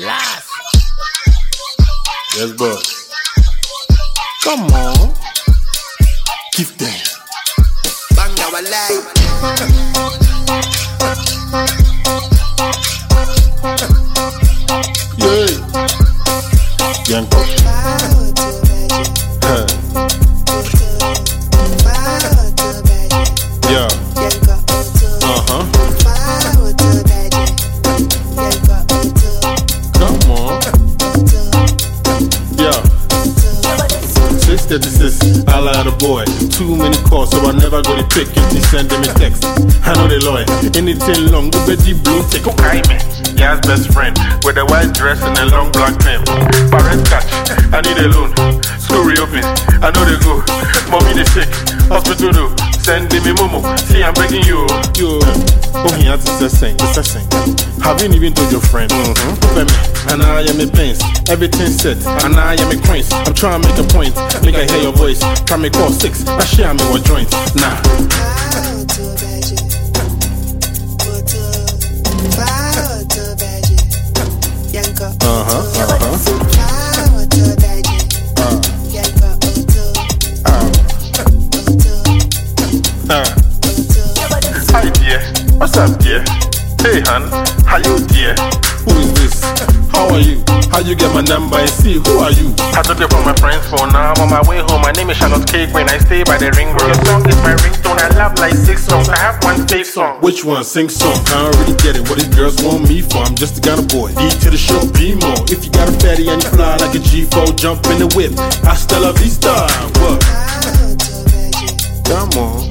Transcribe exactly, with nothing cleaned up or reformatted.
Last. Yes, boss. Come on. Give them. Bang our life. Yeah. Yanko. Huh. Yeah. Uh-huh. Come on. Yeah. six thirty-six, I lie the boy. Too many calls, so I never go to pick it. He send them a text. I know they lie. Anything long, go Betty Blue, take a me. Ya's best friend, with a white dress and a long black name. Parent catch, I need a loan. School reopen, I know they go. Mommy they sick, hospital do. Send me momo, see I'm begging you. Yo, oh he had to say, it's a sing. Haven't even told your friend. Mm-hmm. And I am a pains, everything set. And I am a coins. I'm trying to make a point, make I hear your voice. Try me call six, I share me what joint. Nah. Uh-huh, uh-huh. Uh. Hi dear, what's up dear? Hey hun, how you dear? Who is this? How are you? How you get my number and see who are you? I took it from my friend's phone, now I'm on my way home. My name is Charlotte Cake when I stay by the ring road. Your song is my ringtone, I love like six songs. I have one safe song. Which one? Sing song. I don't really get it, what these girls want me for? I'm just a kind of boy. E to the show, be more. If you got a fatty and you fly like a G four, jump in the whip. Hasta la vista. What? Come on.